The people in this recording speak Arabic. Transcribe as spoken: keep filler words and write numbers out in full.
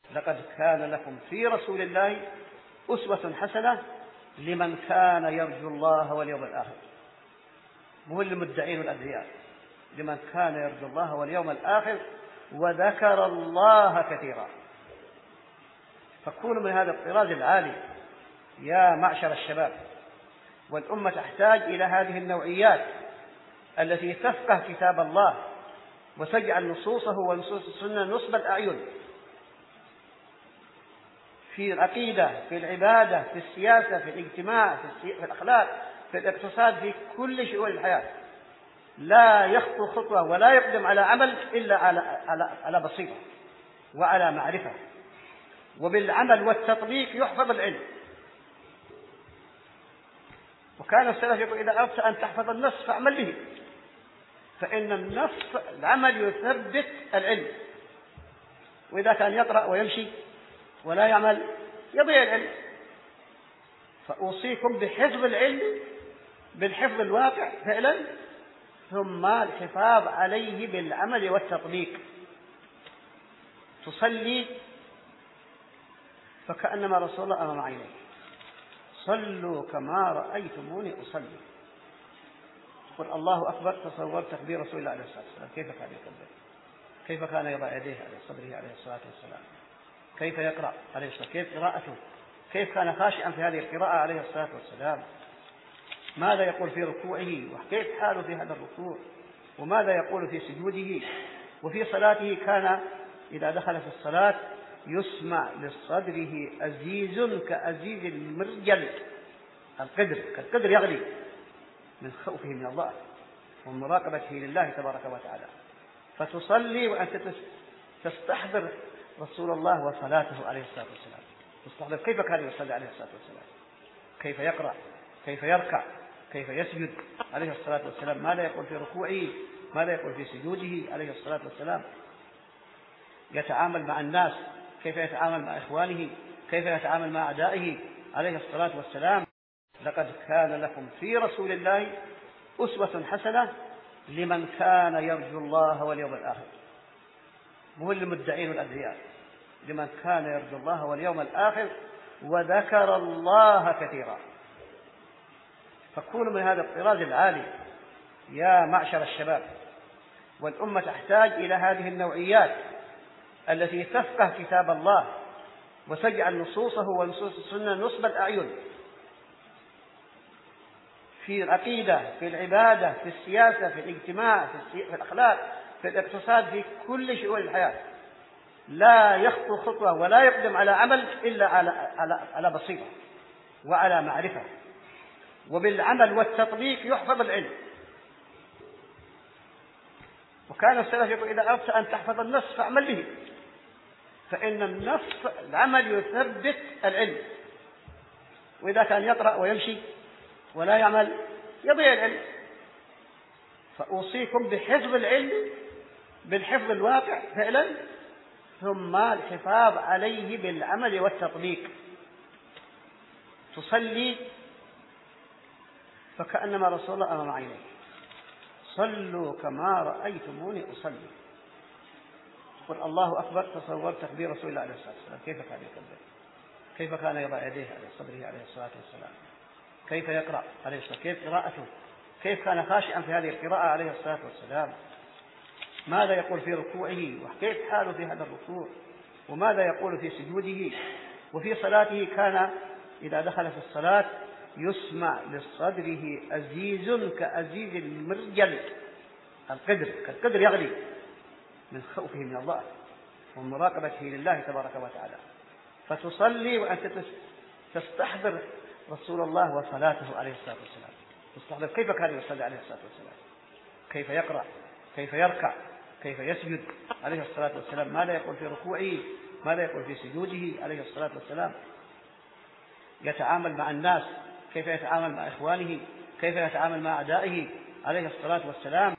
لقد كان لكم في رسول الله أسوة حسنة لمن كان يرجو الله واليوم الآخر. مو للمدعين والأدعياء، لمن كان يرجو الله واليوم الآخر وذكر الله كثيرا. فكونوا من هذا الطراز العالي يا معشر الشباب، والأمة تحتاج إلى هذه النوعيات التي تفقه كتاب الله وتجعل نصوصه ونصوص السنة نصب الأعين في العقيدة، في العبادة، في السياسة، في الاجتماع، في الأخلاق، في الاقتصاد، في كل شؤون الحياة. لا يخطو خطوة ولا يقدم على عمل إلا على, على, على بصيرة وعلى معرفة، وبالعمل والتطبيق يحفظ العلم. وكان السلف يقول: إذا أردت أن تحفظ النص فاعمل به، فإن النص العمل يثبت العلم. وإذا كان يقرأ ويمشي ولا يعمل يضيع العلم. فأوصيكم بحفظ العلم، بالحفظ الواقع فعلا، ثم الحفاظ عليه بالعمل والتطبيق. تصلي فكأنما رسول الله أمام عينيك، صلوا كما رأيتموني أصلي. تقول الله أكبر، تصور تكبير رسول الله عليه الصلاة والسلام، كيف كان يكبر، كيف كان يضع يديه على صدره عليه الصلاة والسلام، كيف يقرأ عليه الصلاة، كيف قراءته، كيف كان خاشعا في هذه القراءة عليه الصلاة والسلام، ماذا يقول في ركوعه وكيف حاله في هذا الركوع، وماذا يقول في سجوده. وفي صلاته كان إذا دخل في الصلاة يسمع لصدره أزيز كأزيز المرجل، القدر كالقدر يغلي من خوفه من الله ومراقبته لله تبارك وتعالى. فتصلي وأنت تستحضر رسول الله وصلاته عليه الصلاة والسلام، تستحضر كيف كان يصلي عليه الصلاة والسلام، كيف يقرأ، كيف يركع، كيف يسجد عليه الصلاة والسلام، ماذا يقول في ركوعه، ماذا يقول في سجوده عليه الصلاة والسلام. يتعامل مع الناس، كيف يتعامل مع إخوانه، كيف يتعامل مع أعدائه عليه الصلاة والسلام. لقد كان لكم في رسول الله أسوة حسنة لمن كان يرجو الله واليوم الآخر. مو للمدعين والأدعياء، لمن كان يرجو الله واليوم الآخر وذكر الله كثيرا. فكونوا من هذا الطراز العالي يا معشر الشباب، والأمة تحتاج إلى هذه النوعيات التي تفقه كتاب الله وتجعل نصوصه ونصوص السنة نصب الأعين في العقيدة، في العبادة، في السياسة، في الاجتماع، في الأخلاق، في الاقتصاد، في كل شؤون الحياة. لا يخطو خطوة ولا يقدم على عمل إلا على, على, على بصيرة وعلى معرفة، وبالعمل والتطبيق يحفظ العلم. وكان السلف يقول: إذا أردت أن تحفظ النص فاعمل به، فإن النص العمل يثبت العلم. وإذا كان يقرأ ويمشي ولا يعمل يضيع العلم. فأوصيكم بحفظ العلم، بالحفظ الواقع فعلا، ثم الحفاظ عليه بالعمل والتطبيق. تصلي فكأنما رسول الله أمام عينيك، صلوا كما رأيتموني أصلي. تقول الله أكبر، تصور تكبير رسول الله عليه الصلاة والسلام، كيف كان يكبر، كيف كان يضع يديه على صدره عليه الصلاة والسلام، كيف يقرأ عليه الصلاة، كيف قراءته، كيف كان خاشعا في هذه القراءة عليه الصلاة والسلام، ماذا يقول في ركوعه وكيف حاله في هذا الركوع، وماذا يقول في سجوده. وفي صلاته كان إذا دخل في الصلاة يسمع لصدره أزيز كأزيز المرجل، القدر كالقدر يغلي من خوفه من الله ومراقبته لله تبارك وتعالى. فتصلي وأنت تستحضر رسول الله وصلاته عليه الصلاة والسلام، تستحضر كيف كان يصلي عليه الصلاة والسلام، كيف يقرأ، كيف يركع، كيف يسجد عليه الصلاة والسلام، ماذا يقول في ركوعه، ماذا يقول في سجوده عليه الصلاة والسلام. يتعامل مع الناس، كيف يتعامل مع إخوانه، كيف يتعامل مع أعدائه عليه الصلاة والسلام.